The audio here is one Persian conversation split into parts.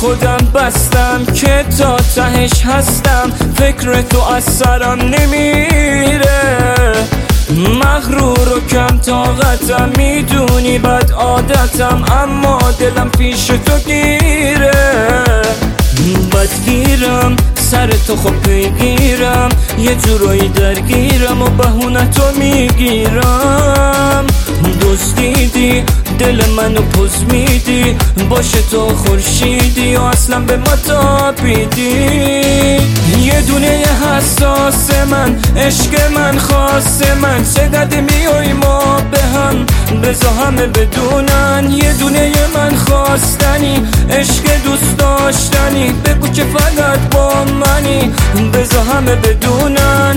خودم بستم که تا تهش هستم، فکر تو از سرم نمیره. مغرور و کم طاقتم، میدونی بد عادتم، اما دلم پیش تو گیره. بدگیرم سر تو خب پیگیرم، یه جورایی درگیرم و بهونه تو میگیرم. دزدیدی دل منو پوز میدی، باشه تو خورشیدی و اصلا به ما تابیدی. یه دونه حساس من، عشق من خاص من، چقدر میای ما به هم، بزا همه بدونن. یه دونه من خواستنی، عشق دوست داشتنی، بگو که فقط با منی، بزا همه بدونن.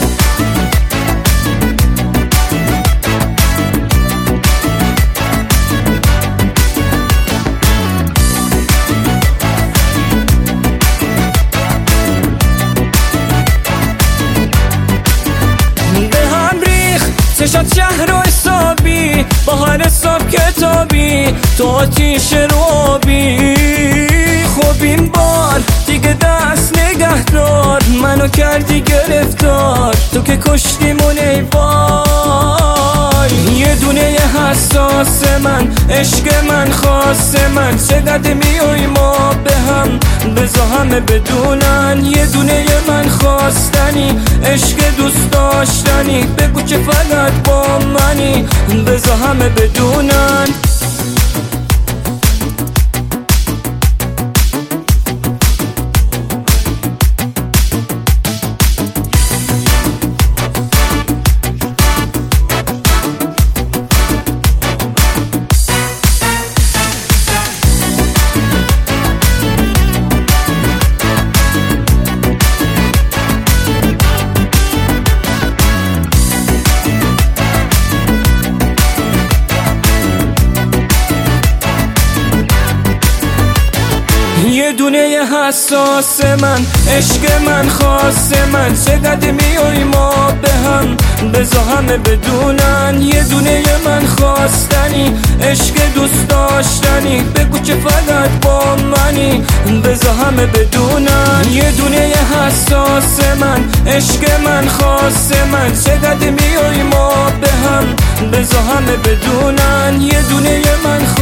چشات شهر و حسابی، بهار صاف کتابی، تو آتیش روبی. خب این بار دیگه دست نگه دار، منو کردی گرفتار، تو که کشتیمون ای وای. یه دونه حساس من، عشق من خاص من، چقدر میای ما به هم، بزا همه بدونن. یه دونه من خواستنی، عشق دوست داشتنی، بگو که فقط با منی، بزا همه بدونن. یه دونه حساس من، عشق من خاص من، چقدر میای ما به هم، بزا همه بدونن. یه دونه من خواستنی، عشق دوست داشتنی، بگو که فقط با منی، بزا همه بدونن. یه دونه حساس من، عشق من خاص من، چقدر میای ما به هم، بزا همه بدونن. یه دونه من